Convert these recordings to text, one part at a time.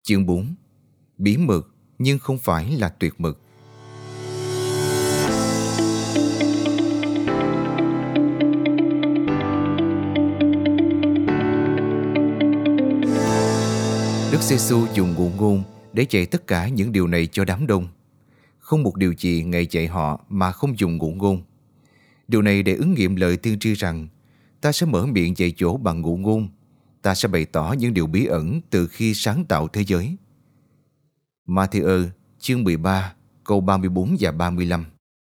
Chương 4. Bí mật nhưng không phải là tuyệt mật. Đức Giê-xu dùng ngụ ngôn để dạy tất cả những điều này cho đám đông. Không một điều gì Ngài dạy họ mà không dùng ngụ ngôn. Điều này để ứng nghiệm lời tiên tri rằng ta sẽ mở miệng dạy dỗ bằng ngụ ngôn. Ta sẽ bày tỏ những điều bí ẩn từ khi sáng tạo thế giới. Ma-thi-ơ chương 13 câu 34 và 35.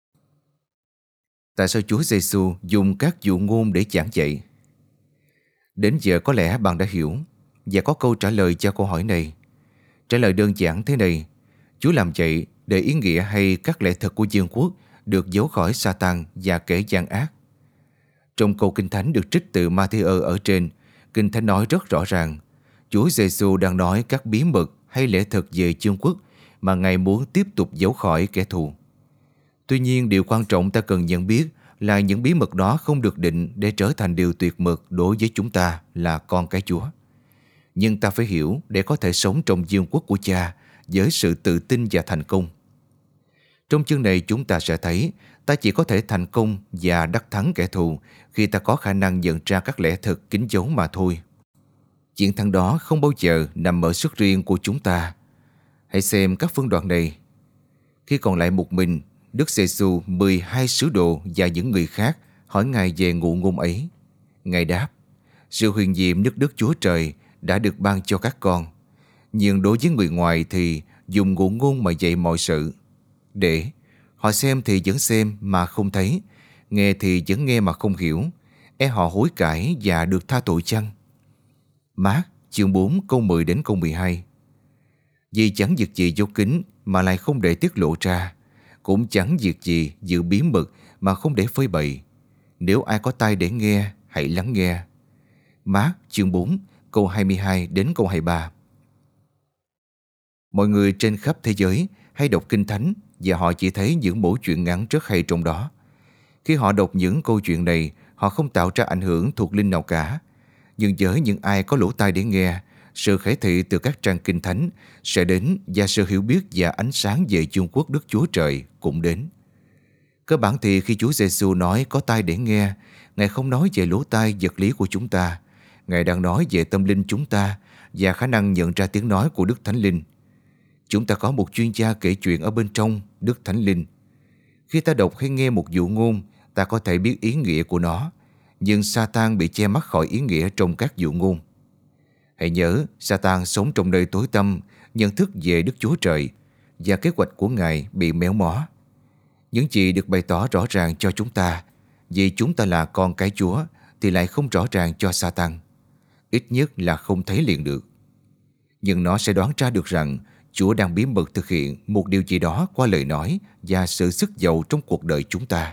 Tại sao Chúa Giê-xu dùng các dụ ngôn để giảng dạy? Đến giờ có lẽ bạn đã hiểu và có câu trả lời cho câu hỏi này. Trả lời đơn giản thế này: Chúa làm vậy để ý nghĩa hay các lẽ thật của vương quốc được giấu khỏi Sa-tan và kẻ gian ác. Trong câu Kinh Thánh được trích từ Ma-thi-ơ ở trên, Kinh Thánh nói rất rõ ràng Chúa Giê-xu đang nói các bí mật hay lẽ thật về vương quốc mà Ngài muốn tiếp tục giấu khỏi kẻ thù. Tuy nhiên, điều quan trọng ta cần nhận biết là những bí mật đó không được định để trở thành điều tuyệt mật đối với chúng ta là con cái Chúa. Nhưng ta phải hiểu để có thể sống trong vương quốc của Cha với sự tự tin và thành công. Trong chương này chúng ta sẽ thấy ta chỉ có thể thành công và đắc thắng kẻ thù khi ta có khả năng nhận ra các lẽ thật kín dấu mà thôi. Chiến thắng đó không bao giờ nằm ở sức riêng của chúng ta. Hãy xem các phân đoạn này. Khi còn lại một mình, Đức Giê-xu, 12 sứ đồ và những người khác hỏi Ngài về ngụ ngôn ấy. Ngài đáp: sự huyền nhiệm nước Đức Chúa Trời đã được ban cho các con. Nhưng đối với người ngoài thì dùng ngụ ngôn mà dạy mọi sự. Để họ xem thì vẫn xem mà không thấy, nghe thì vẫn nghe mà không hiểu, họ hối cải và được tha tội chăng? Mác chương 4 câu 10 đến câu 12. Vì chẳng việc gì giấu kín mà lại không để tiết lộ ra, cũng chẳng việc gì giữ bí mật mà không để phơi bày. Nếu ai có tai để nghe, hãy lắng nghe. Mác chương 4 câu 22 đến câu 23. Mọi người trên khắp thế giới hay đọc Kinh Thánh và họ chỉ thấy những mẩu chuyện ngắn rất hay trong đó. Khi họ đọc những câu chuyện này, họ không tạo ra ảnh hưởng thuộc linh nào cả. Nhưng với những ai có lỗ tai để nghe, sự khải thị từ các trang Kinh Thánh sẽ đến và sự hiểu biết và ánh sáng về vương quốc Đức Chúa Trời cũng đến. Cơ bản thì khi Chúa Giê-xu nói có tai để nghe, Ngài không nói về lỗ tai vật lý của chúng ta. Ngài đang nói về tâm linh chúng ta và khả năng nhận ra tiếng nói của Đức Thánh Linh. Chúng ta có một chuyên gia kể chuyện ở bên trong, Đức Thánh Linh. Khi ta đọc hay nghe một dụ ngôn, ta có thể biết ý nghĩa của nó, nhưng Sa-tan bị che mắt khỏi ý nghĩa trong các dụ ngôn. Hãy nhớ, Sa-tan sống trong nơi tối tăm, nhận thức về Đức Chúa Trời và kế hoạch của Ngài bị méo mó. Những gì được bày tỏ rõ ràng cho chúng ta, vì chúng ta là con cái Chúa, thì lại không rõ ràng cho Sa-tan. Ít nhất là không thấy liền được. Nhưng nó sẽ đoán ra được rằng Chúa đang bí mật thực hiện một điều gì đó qua lời nói và sự sức giàu trong cuộc đời chúng ta.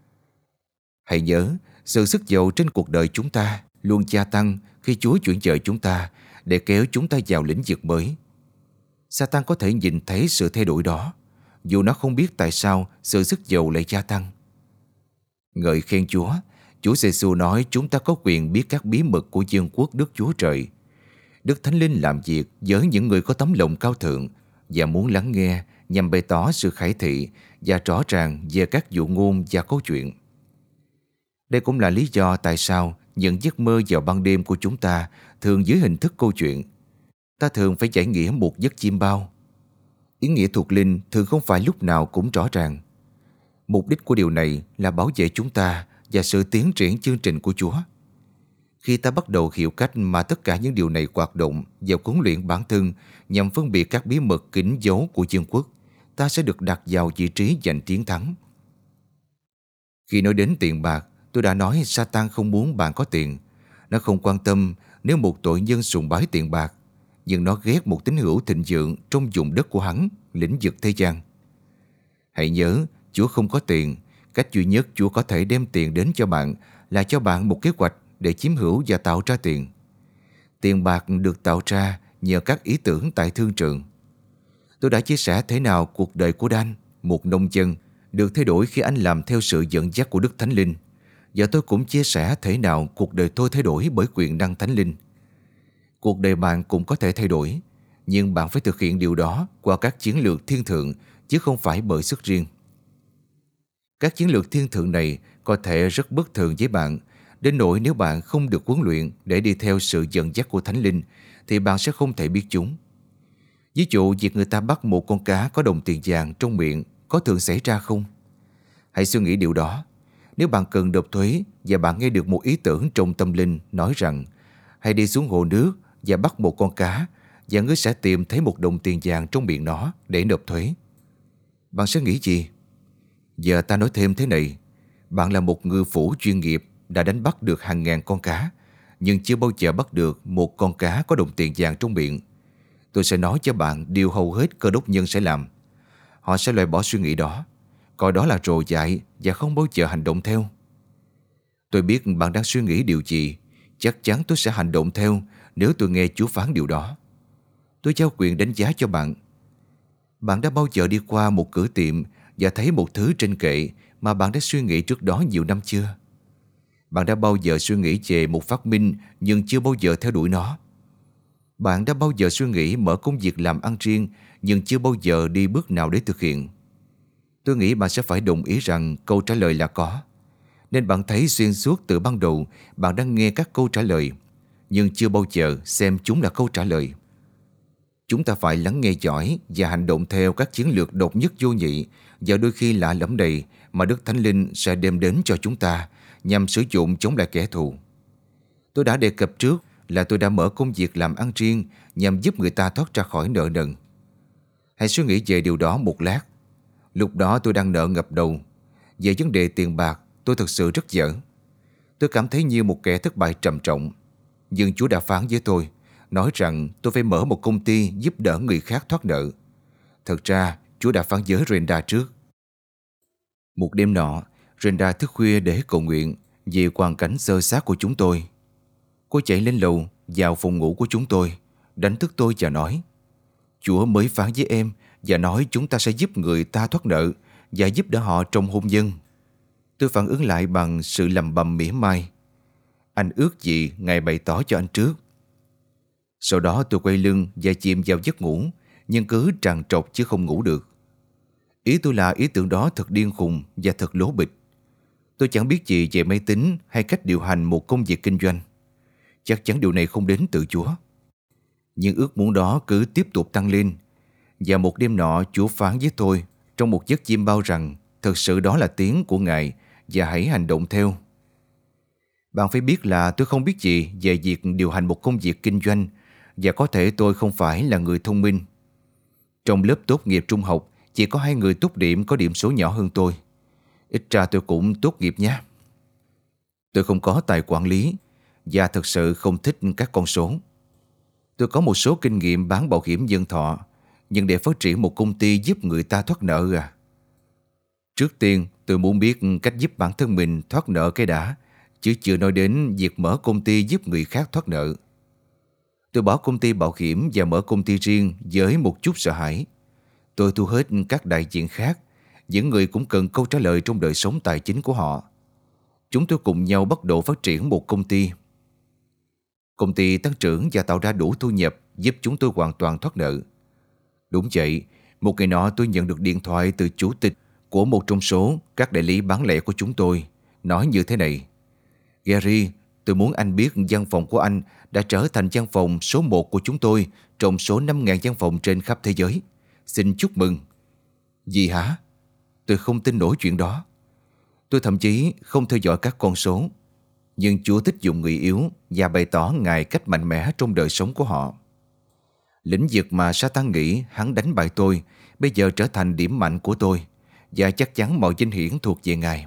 Hãy nhớ, sự sức giàu trên cuộc đời chúng ta luôn gia tăng khi Chúa chuyển dời chúng ta để kéo chúng ta vào lĩnh vực mới. Sa-tan có thể nhìn thấy sự thay đổi đó, dù nó không biết tại sao sự sức giàu lại gia tăng. Ngợi khen Chúa, Chúa Giê-xu nói chúng ta có quyền biết các bí mật của vương quốc Đức Chúa Trời. Đức Thánh Linh làm việc với những người có tấm lòng cao thượng và muốn lắng nghe nhằm bày tỏ sự khải thị và rõ ràng về các dụ ngôn và câu chuyện. Đây cũng là lý do tại sao những giấc mơ vào ban đêm của chúng ta thường dưới hình thức câu chuyện. Ta thường phải giải nghĩa một giấc chim bao. Ý nghĩa thuộc linh thường không phải lúc nào cũng rõ ràng. Mục đích của điều này là bảo vệ chúng ta và sự tiến triển chương trình của Chúa. Khi ta bắt đầu hiểu cách mà tất cả những điều này hoạt động và huấn luyện bản thân nhằm phân biệt các bí mật kín dấu của vương quốc, ta sẽ được đặt vào vị trí giành chiến thắng. Khi nói đến tiền bạc, tôi đã nói Sa-tan không muốn bạn có tiền. Nó không quan tâm nếu một tội nhân sùng bái tiền bạc, nhưng nó ghét một tín hữu thịnh vượng trong vùng đất của hắn, lĩnh vực thế gian. Hãy nhớ, Chúa không có tiền. Cách duy nhất Chúa có thể đem tiền đến cho bạn là cho bạn một kế hoạch để chiếm hữu và tạo ra tiền. Tiền bạc được tạo ra nhờ các ý tưởng tại thương trường. Tôi đã chia sẻ thế nào cuộc đời của Dan, một nông dân, được thay đổi khi anh làm theo sự dẫn dắt của Đức Thánh Linh. Và tôi cũng chia sẻ thế nào cuộc đời tôi thay đổi bởi quyền năng Thánh Linh. Cuộc đời bạn cũng có thể thay đổi, Nhưng bạn phải thực hiện điều đó qua các chiến lược thiên thượng, chứ không phải bởi sức riêng. Các chiến lược thiên thượng này có thể rất bất thường với bạn, đến nỗi nếu bạn không được huấn luyện để đi theo sự dẫn dắt của Thánh Linh, thì bạn sẽ không thể biết chúng. Ví dụ, việc người ta bắt một con cá có đồng tiền vàng trong miệng có thường xảy ra không? Hãy suy nghĩ điều đó. Nếu bạn cần nộp thuế và bạn nghe được một ý tưởng trong tâm linh nói rằng hãy đi xuống hồ nước và bắt một con cá, và ngươi sẽ tìm thấy một đồng tiền vàng trong miệng nó để nộp thuế, bạn sẽ nghĩ gì? Giờ ta nói thêm thế này. Bạn là một ngư phủ chuyên nghiệp đã đánh bắt được hàng ngàn con cá, nhưng chưa bao giờ bắt được một con cá có đồng tiền vàng trong miệng. Tôi sẽ nói cho bạn điều hầu hết cơ đốc nhân sẽ làm. Họ sẽ loại bỏ suy nghĩ đó, coi đó là rồ dại và không bao giờ hành động theo. Tôi biết bạn đang suy nghĩ điều gì. Chắc chắn tôi sẽ hành động theo nếu tôi nghe Chúa phán điều đó. Tôi trao quyền đánh giá cho bạn. Bạn đã bao giờ đi qua một cửa tiệm và thấy một thứ trên kệ mà bạn đã suy nghĩ trước đó nhiều năm chưa? Bạn đã bao giờ suy nghĩ về một phát minh nhưng chưa bao giờ theo đuổi nó? Bạn đã bao giờ suy nghĩ mở công việc làm ăn riêng nhưng chưa bao giờ đi bước nào để thực hiện? Tôi nghĩ bạn sẽ phải đồng ý rằng câu trả lời là có. Nên bạn thấy xuyên suốt từ ban đầu bạn đang nghe các câu trả lời, nhưng chưa bao giờ xem chúng là câu trả lời. Chúng ta phải lắng nghe giỏi và hành động theo các chiến lược độc nhất vô nhị và đôi khi lạ lẫm đầy mà Đức Thánh Linh sẽ đem đến cho chúng ta nhằm sử dụng chống lại kẻ thù. Tôi đã đề cập trước là tôi đã mở công việc làm ăn riêng nhằm giúp người ta thoát ra khỏi nợ nần. Hãy suy nghĩ về điều đó một lát. Lúc đó tôi đang nợ ngập đầu. Về vấn đề tiền bạc, tôi thực sự rất dở. Tôi cảm thấy như một kẻ thất bại trầm trọng. Nhưng Chúa đã phán với tôi, nói rằng tôi phải mở một công ty giúp đỡ người khác thoát nợ. Thật ra, Chúa đã phán với Renda trước. Một đêm nọ, Renda thức khuya để cầu nguyện vì hoàn cảnh xơ xác của chúng tôi. Cô chạy lên lầu, vào phòng ngủ của chúng tôi, đánh thức tôi và nói: Chúa mới phán với em và nói chúng ta sẽ giúp người ta thoát nợ và giúp đỡ họ trong hôn nhân. Tôi phản ứng lại bằng sự lầm bầm mỉa mai: Anh ước gì Ngài bày tỏ cho anh trước. Sau đó tôi quay lưng và chìm vào giấc ngủ, nhưng cứ trằn trọc chứ không ngủ được. Ý tôi là ý tưởng đó thật điên khùng và thật lố bịch. Tôi chẳng biết gì về máy tính hay cách điều hành một công việc kinh doanh. Chắc chắn điều này không đến từ Chúa. Nhưng ước muốn đó cứ tiếp tục tăng lên. Và một đêm nọ Chúa phán với tôi trong một giấc chiêm bao rằng thực sự đó là tiếng của Ngài và hãy hành động theo. Bạn phải biết là tôi không biết gì về việc điều hành một công việc kinh doanh và có thể tôi không phải là người thông minh. Trong lớp tốt nghiệp trung học chỉ có 2 người tốt điểm có điểm số nhỏ hơn tôi. Ít ra tôi cũng tốt nghiệp nhé. Tôi không có tài quản lý và thực sự không thích các con số. Tôi có một số kinh nghiệm bán bảo hiểm nhân thọ, nhưng để phát triển một công ty giúp người ta thoát nợ à? Trước tiên tôi muốn biết cách giúp bản thân mình thoát nợ cái đã, chứ chưa nói đến việc mở công ty giúp người khác thoát nợ. Tôi bỏ công ty bảo hiểm và mở công ty riêng với một chút sợ hãi. Tôi thu hết các đại diện khác, những người cũng cần câu trả lời trong đời sống tài chính của họ. Chúng tôi cùng nhau bắt đầu phát triển một công ty. Công ty tăng trưởng và tạo ra đủ thu nhập giúp chúng tôi hoàn toàn thoát nợ. Đúng vậy, một ngày nọ tôi nhận được điện thoại từ chủ tịch của một trong số các đại lý bán lẻ của chúng tôi, nói như thế này: Gary, tôi muốn anh biết văn phòng của anh đã trở thành văn phòng số 1 của chúng tôi trong số 5.000 văn phòng trên khắp thế giới. Xin chúc mừng. Gì hả? Tôi không tin nổi chuyện đó. Tôi thậm chí không theo dõi các con số. Nhưng Chúa thích dùng người yếu và bày tỏ Ngài cách mạnh mẽ trong đời sống của họ. Lĩnh vực mà Satan nghĩ hắn đánh bại tôi bây giờ trở thành điểm mạnh của tôi, và chắc chắn mọi vinh hiển thuộc về Ngài.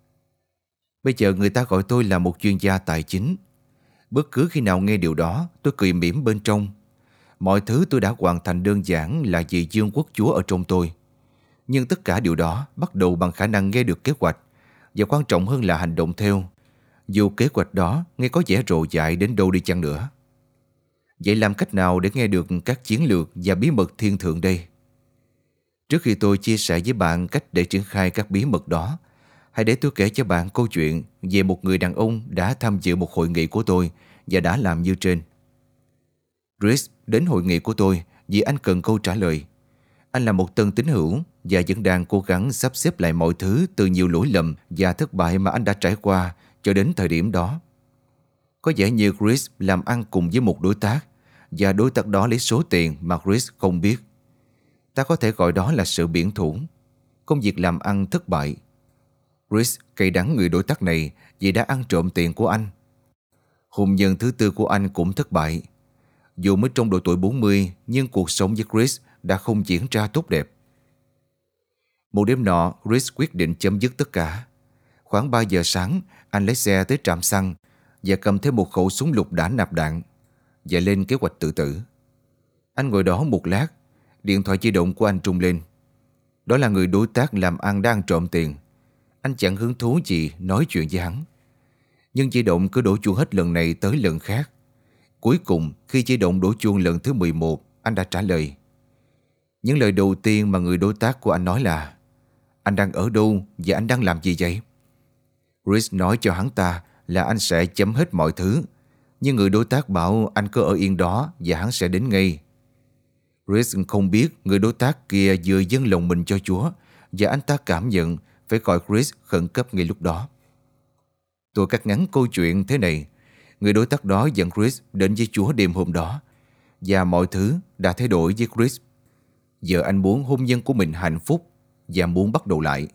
Bây giờ người ta gọi tôi là một chuyên gia tài chính. Bất cứ khi nào nghe điều đó, tôi cười mỉm bên trong. Mọi thứ tôi đã hoàn thành đơn giản là vì dương quốc Chúa ở trong tôi. Nhưng tất cả điều đó bắt đầu bằng khả năng nghe được kế hoạch, và quan trọng hơn là hành động theo, dù kế hoạch đó nghe có vẻ rồ dại đến đâu đi chăng nữa. Vậy làm cách nào để nghe được các chiến lược và bí mật thiên thượng đây? Trước khi tôi chia sẻ với bạn cách để triển khai các bí mật đó, hãy để tôi kể cho bạn câu chuyện về một người đàn ông đã tham dự một hội nghị của tôi và đã làm như trên. Chris đến hội nghị của tôi vì anh cần câu trả lời. Anh là một tân tín hữu và vẫn đang cố gắng sắp xếp lại mọi thứ từ nhiều lỗi lầm và thất bại mà anh đã trải qua cho đến thời điểm đó. Có vẻ như Chris làm ăn cùng với một đối tác và đối tác đó lấy số tiền mà Chris không biết. Ta có thể gọi đó là sự biển thủ. Công việc làm ăn thất bại. Chris cay đắng người đối tác này vì đã ăn trộm tiền của anh. Hôn nhân thứ tư của anh cũng thất bại. Dù mới trong độ tuổi 40 nhưng cuộc sống với Chris đã không diễn ra tốt đẹp. Một đêm nọ, Chris quyết định chấm dứt tất cả. Khoảng 3 giờ sáng, anh lấy xe tới trạm xăng và cầm theo một khẩu súng lục đã nạp đạn và lên kế hoạch tự tử. Anh ngồi đó một lát, điện thoại di động của anh rung lên. Đó là người đối tác làm ăn đang trộm tiền. Anh chẳng hứng thú gì nói chuyện với hắn. Nhưng di động cứ đổ chuông hết lần này tới lần khác. Cuối cùng, khi di động đổ chuông lần thứ 11, anh đã trả lời. Những lời đầu tiên mà người đối tác của anh nói là: anh đang ở đâu và anh đang làm gì vậy? Chris nói cho hắn ta là anh sẽ chấm hết mọi thứ, nhưng người đối tác bảo anh cứ ở yên đó và hắn sẽ đến ngay. Chris không biết người đối tác kia vừa dâng lòng mình cho Chúa và anh ta cảm nhận phải gọi Chris khẩn cấp ngay lúc đó. Tôi cắt ngắn câu chuyện thế này. Người đối tác đó dẫn Chris đến với Chúa đêm hôm đó và mọi thứ đã thay đổi với Chris. Giờ anh muốn hôn nhân của mình hạnh phúc và muốn bắt đầu lại.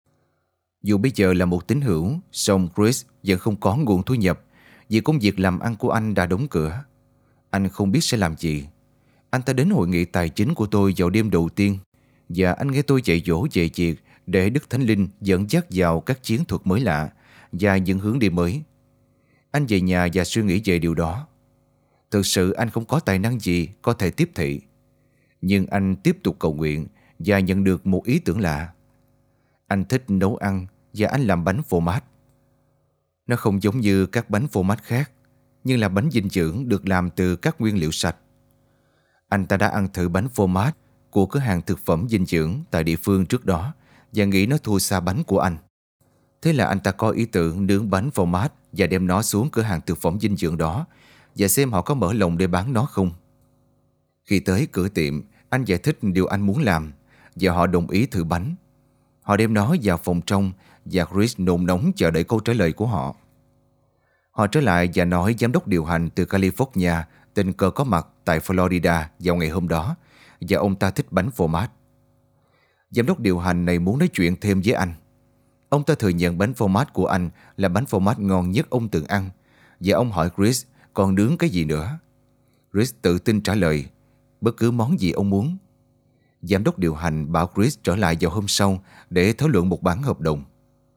Dù bây giờ là một tín hữu, song Chris vẫn không có nguồn thu nhập vì công việc làm ăn của anh đã đóng cửa. Anh không biết sẽ làm gì. Anh ta đến hội nghị tài chính của tôi vào đêm đầu tiên và anh nghe tôi dạy dỗ về việc để Đức Thánh Linh dẫn dắt vào các chiến thuật mới lạ và những hướng đi mới. Anh về nhà và suy nghĩ về điều đó. Thực sự anh không có tài năng gì có thể tiếp thị. Nhưng anh tiếp tục cầu nguyện và nhận được một ý tưởng lạ. Anh thích nấu ăn và anh làm bánh phô mát. Nó không giống như các bánh phô mát khác, nhưng là bánh dinh dưỡng được làm từ các nguyên liệu sạch. Anh ta đã ăn thử bánh phô mát của cửa hàng thực phẩm dinh dưỡng tại địa phương trước đó và nghĩ nó thua xa bánh của anh. Thế là anh ta có ý tưởng nướng bánh phô mát và đem nó xuống cửa hàng thực phẩm dinh dưỡng đó và xem họ có mở lòng để bán nó không. Khi tới cửa tiệm, anh giải thích điều anh muốn làm và họ đồng ý thử bánh. Họ đem nó vào phòng trong và Chris nôn nóng chờ đợi câu trả lời của họ. Họ trở lại và nói giám đốc điều hành từ California tình cờ có mặt tại Florida vào ngày hôm đó và ông ta thích bánh phô mát. Giám đốc điều hành này muốn nói chuyện thêm với anh. Ông ta thừa nhận bánh phô mát của anh là bánh phô mát ngon nhất ông từng ăn và ông hỏi Chris còn nướng cái gì nữa. Chris tự tin trả lời bất cứ món gì ông muốn. Giám đốc điều hành bảo Chris trở lại vào hôm sau để thảo luận một bản hợp đồng.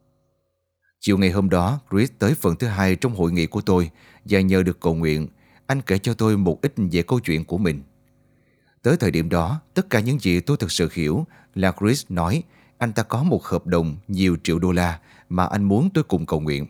Chiều ngày hôm đó, Chris tới phần thứ 2 trong hội nghị của tôi và nhờ được cầu nguyện, anh kể cho tôi một ít về câu chuyện của mình. Tới thời điểm đó, tất cả những gì tôi thực sự hiểu là Chris nói anh ta có một hợp đồng nhiều triệu đô la mà anh muốn tôi cùng cầu nguyện.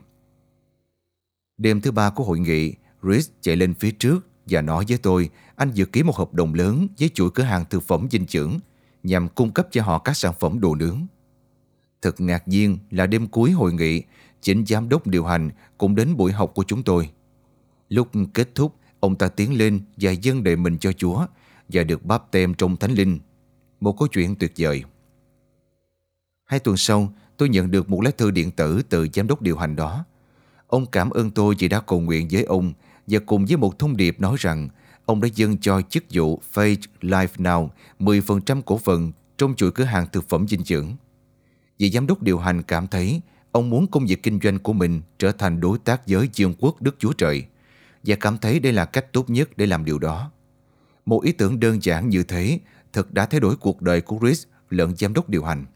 Đêm thứ 3 của hội nghị, Chris chạy lên phía trước và nói với tôi anh vừa ký một hợp đồng lớn với chuỗi cửa hàng thực phẩm dinh dưỡng nhằm cung cấp cho họ các sản phẩm đồ nướng. Thật ngạc nhiên là đêm cuối hội nghị, chính giám đốc điều hành cũng đến buổi học của chúng tôi. Lúc kết thúc, ông ta tiến lên và dâng đề mình cho Chúa và được báp têm trong Thánh Linh. Một câu chuyện tuyệt vời. 2 tuần sau, tôi nhận được một lá thư điện tử từ giám đốc điều hành đó. Ông cảm ơn tôi vì đã cầu nguyện với ông và cùng với một thông điệp nói rằng ông đã dâng cho chức vụ Faith Life Now 10% cổ phần trong chuỗi cửa hàng thực phẩm dinh dưỡng. Vì giám đốc điều hành cảm thấy ông muốn công việc kinh doanh của mình trở thành đối tác với vương quốc Đức Chúa Trời và cảm thấy đây là cách tốt nhất để làm điều đó. Một ý tưởng đơn giản như thế thật đã thay đổi cuộc đời của Chris lẫn giám đốc điều hành.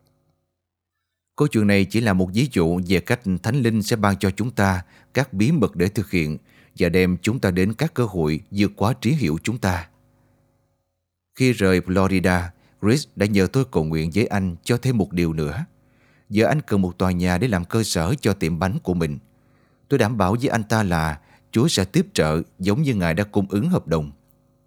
Câu chuyện này chỉ là một ví dụ về cách Thánh Linh sẽ ban cho chúng ta các bí mật để thực hiện và đem chúng ta đến các cơ hội vượt quá trí hiểu chúng ta. Khi rời Florida, Chris đã nhờ tôi cầu nguyện với anh cho thêm một điều nữa. Giờ anh cần một tòa nhà để làm cơ sở cho tiệm bánh của mình. Tôi đảm bảo với anh ta là Chúa sẽ tiếp trợ giống như Ngài đã cung ứng hợp đồng.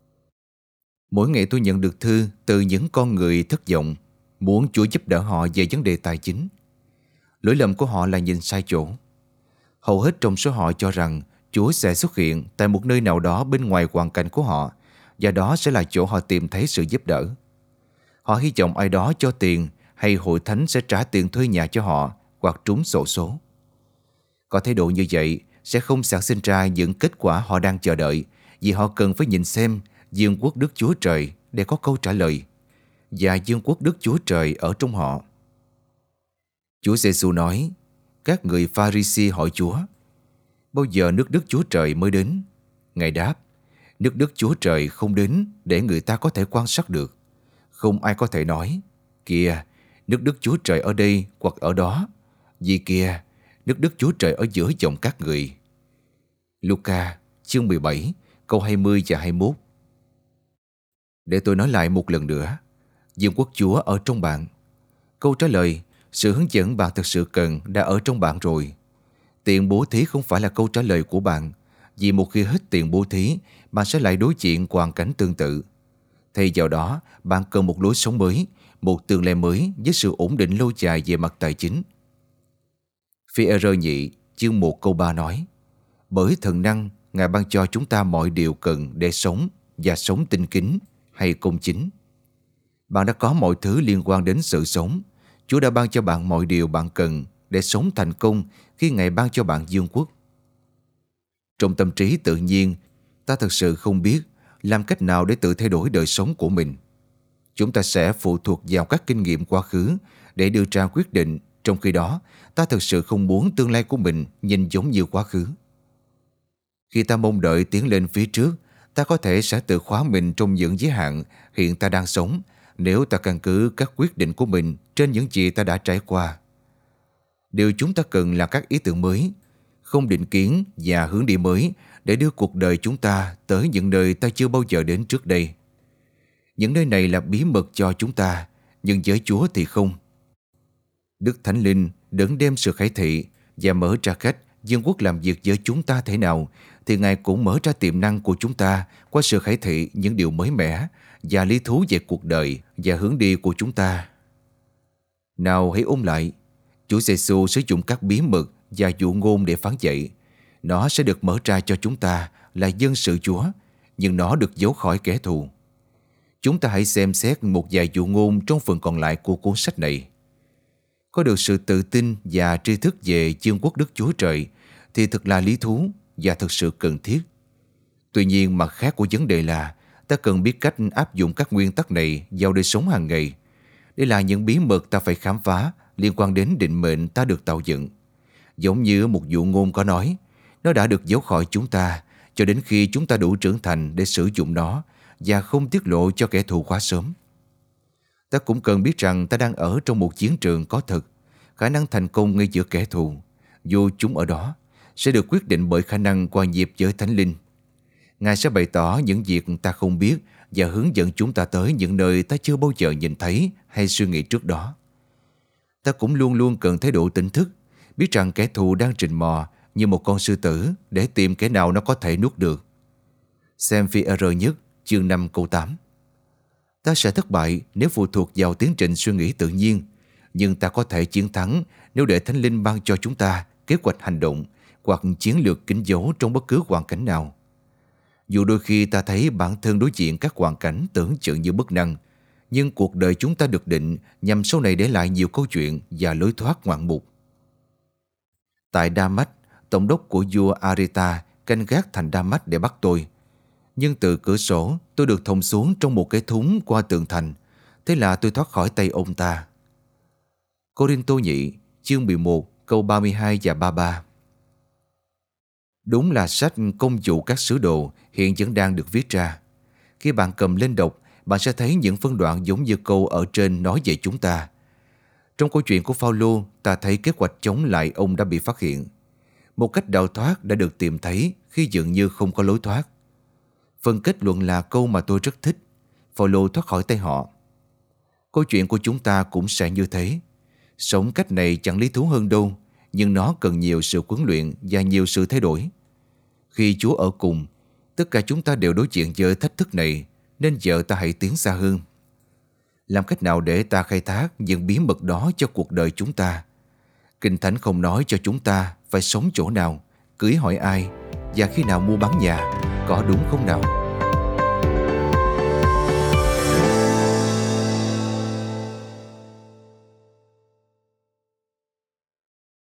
Mỗi ngày tôi nhận được thư từ những con người thất vọng, muốn Chúa giúp đỡ họ về vấn đề tài chính. Lỗi lầm của họ là nhìn sai chỗ. Hầu hết trong số họ cho rằng Chúa sẽ xuất hiện tại một nơi nào đó bên ngoài hoàn cảnh của họ và đó sẽ là chỗ họ tìm thấy sự giúp đỡ. Họ hy vọng ai đó cho tiền hay hội thánh sẽ trả tiền thuê nhà cho họ hoặc trúng xổ số. Có thái độ như vậy sẽ không sản sinh ra những kết quả họ đang chờ đợi, vì họ cần phải nhìn xem vương quốc Đức Chúa Trời để có câu trả lời, và vương quốc Đức Chúa Trời ở trong họ. Chúa Giêsu nói, các người Pha-ri-si hỏi Chúa, bao giờ nước Đức Chúa Trời mới đến? Ngài đáp, nước Đức Chúa Trời không đến để người ta có thể quan sát được. Không ai có thể nói, kìa, nước Đức Chúa Trời ở đây hoặc ở đó, vì kìa, nước Đức Chúa Trời ở giữa dòng các người. Luca chương 17 câu 20 và 21. Để tôi nói lại một lần nữa, vương quốc Chúa ở trong bạn. Câu trả lời, sự hướng dẫn bạn thực sự cần đã ở trong bạn rồi. Tiền bố thí không phải là câu trả lời của bạn, vì một khi hết tiền bố thí, bạn sẽ lại đối diện hoàn cảnh tương tự. Thay vào đó, bạn cần một lối sống mới, một tương lai mới với sự ổn định lâu dài về mặt tài chính. Phi-e-rơ nhị chương 1 câu 3 nói, bởi thần năng Ngài ban cho chúng ta mọi điều cần để sống và sống tinh kính hay công chính. Bạn đã có mọi thứ liên quan đến sự sống. Chúa đã ban cho bạn mọi điều bạn cần để sống thành công khi Ngài ban cho bạn vương quốc. Trong tâm trí tự nhiên, ta thật sự không biết làm cách nào để tự thay đổi đời sống của mình. Chúng ta sẽ phụ thuộc vào các kinh nghiệm quá khứ để đưa ra quyết định, trong khi đó ta thật sự không muốn tương lai của mình nhìn giống như quá khứ. Khi ta mong đợi tiến lên phía trước, ta có thể sẽ tự khóa mình trong những giới hạn hiện ta đang sống nếu ta căn cứ các quyết định của mình trên những gì ta đã trải qua. Điều chúng ta cần là các ý tưởng mới, không định kiến và hướng đi mới để đưa cuộc đời chúng ta tới những nơi ta chưa bao giờ đến trước đây. Những nơi này là bí mật cho chúng ta, nhưng với Chúa thì không. Đức Thánh Linh đấng đem sự khải thị và mở ra cách vương quốc làm việc với chúng ta thế nào, thì Ngài cũng mở ra tiềm năng của chúng ta qua sự khải thị những điều mới mẻ và lý thú về cuộc đời và hướng đi của chúng ta. Nào hãy ôn lại, Chúa Giêsu sử dụng các bí mật và dụ ngôn để phán dạy. Nó sẽ được mở ra cho chúng ta là dân sự Chúa, nhưng nó được giấu khỏi kẻ thù. Chúng ta hãy xem xét một vài dụ ngôn trong phần còn lại của cuốn sách này. Có được sự tự tin và tri thức về vương quốc Đức Chúa Trời thì thật là lý thú và thật sự cần thiết. Tuy nhiên, mặt khác của vấn đề là ta cần biết cách áp dụng các nguyên tắc này vào đời sống hàng ngày. Đây là những bí mật ta phải khám phá liên quan đến định mệnh ta được tạo dựng. Giống như một dụ ngôn có nói, nó đã được giấu khỏi chúng ta cho đến khi chúng ta đủ trưởng thành để sử dụng nó và không tiết lộ cho kẻ thù quá sớm. Ta cũng cần biết rằng ta đang ở trong một chiến trường có thật. Khả năng thành công ngay giữa kẻ thù, dù chúng ở đó, sẽ được quyết định bởi khả năng qua nhịp với Thánh Linh. Ngài sẽ bày tỏ những việc ta không biết và hướng dẫn chúng ta tới những nơi ta chưa bao giờ nhìn thấy hay suy nghĩ trước đó. Ta cũng luôn luôn cần thái độ tỉnh thức, biết rằng kẻ thù đang rình mò như một con sư tử để tìm kẻ nào nó có thể nuốt được. Xem Phi-e-rơ nhất chương 5 câu 8. Ta sẽ thất bại nếu phụ thuộc vào tiến trình suy nghĩ tự nhiên, nhưng ta có thể chiến thắng nếu để Thánh Linh ban cho chúng ta kế hoạch hành động hoặc chiến lược kín dấu trong bất cứ hoàn cảnh nào. Dù đôi khi ta thấy bản thân đối diện các hoàn cảnh tưởng chừng như bất năng, nhưng cuộc đời chúng ta được định nhằm sau này để lại nhiều câu chuyện và lối thoát ngoạn mục. Tại Đa Mách, tổng đốc của vua Areta canh gác thành Đa Mách để bắt tôi. Nhưng từ cửa sổ tôi được thòng xuống trong một cái thúng qua tường thành. Thế là tôi thoát khỏi tay ông ta. Cô-rinh-tô nhị chương 11 câu 32 và 33. Đúng là sách Công vụ các sứ đồ hiện vẫn đang được viết ra. Khi bạn cầm lên đọc, bạn sẽ thấy những phân đoạn giống như câu ở trên nói về chúng ta. Trong câu chuyện của Phao-lô, ta thấy kế hoạch chống lại ông đã bị phát hiện. Một cách đào thoát đã được tìm thấy khi dường như không có lối thoát. Phần kết luận là câu mà tôi rất thích. Phao-lô thoát khỏi tay họ. Câu chuyện của chúng ta cũng sẽ như thế. Sống cách này chẳng lý thú hơn đâu, nhưng nó cần nhiều sự huấn luyện và nhiều sự thay đổi. Khi Chúa ở cùng, tất cả chúng ta đều đối diện với thách thức này, nên giờ ta hãy tiến xa hơn. Làm cách nào để ta khai thác những bí mật đó cho cuộc đời chúng ta? Kinh Thánh không nói cho chúng ta phải sống chỗ nào, cưới hỏi ai và khi nào mua bán nhà, có đúng không nào?